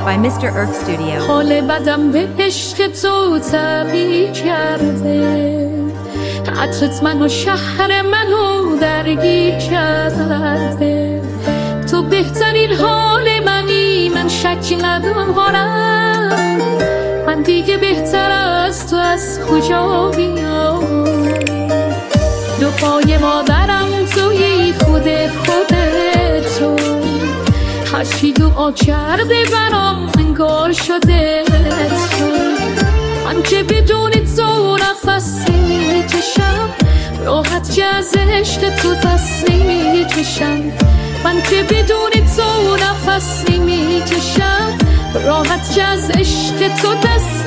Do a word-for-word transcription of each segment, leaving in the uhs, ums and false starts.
by Mister Irk Studio. حال بدم به عشق تو تبی کرده، عطرت منو شهر منو درگیر کرده. تو بهترین حال منی، من شکی ندارم، من دیگه بهتر از تو از کجا بیام. دو پای مادرم توی خود خودت تو، هرچی دعا کرده برام انگار شده تو. من که بدون تو نفس نمیکشم، راحت که از عشق تو دست نمیکشم. من که بدون تو نفس نمیکشم، راحت که از عشق تو دست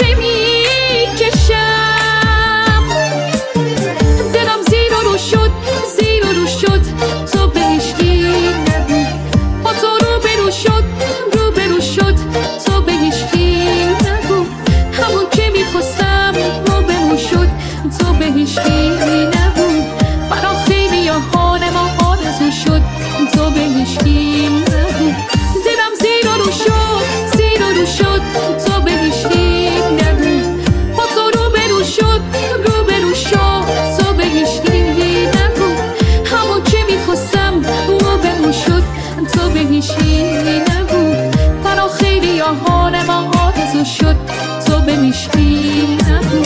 نمیکشم. دلم زیر و رو شد، زیر و رو شد، تو به هیچکی نگو. با تو رو برو شد، رو برو شد، تو به هیچکی نگو. همون که میخواستم رو برو شد، تو به هیچکی نگو. برا خیلی حال ما آرزو شد، تو به هیچکی نگو. دلم زیر و رو شد، زیر و رو شد، تو به هیچکی نگو. با تو رو برو شد، رو برو شد، تو به هیچکی نگو. همون که میخواستم رو برو شد، تو به هیچکی نگو. برا خیلی حال ما آرزو شد، تو به هیچکی نگو.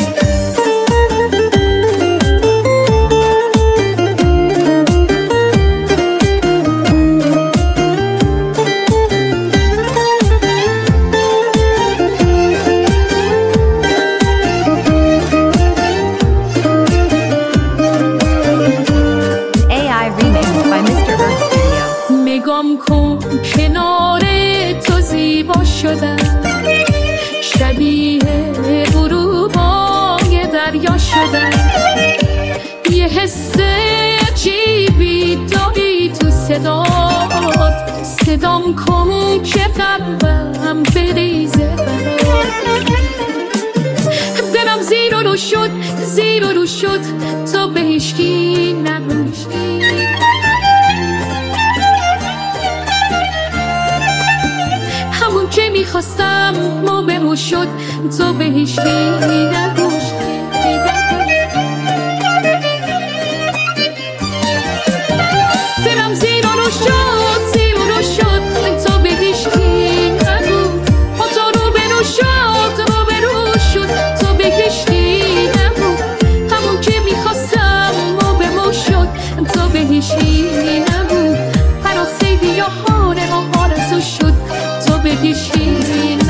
نگام کن کنار تو زیبا شدم، شبیه غروبای دریا شدم. یه حس عجیبی داری تو صدات، صدام کن که قلبم بریزه برات. دلم زیر و رو شد، زیر و رو شد، تو به هیچکی نگو. همون که میخواستم ما به مو شد، تو به هیچکی نگو. دلم زیر و رو شد، زیر و رو شد، تو به هیچکی نگو. با تو رو برو شد، رو برو شد، تو به هیچکی نگو. همون که میخواستم ما به مو شد، تو به هیچکی نگو. برا خیلی حال ما آرزو شد، تو به هیچکی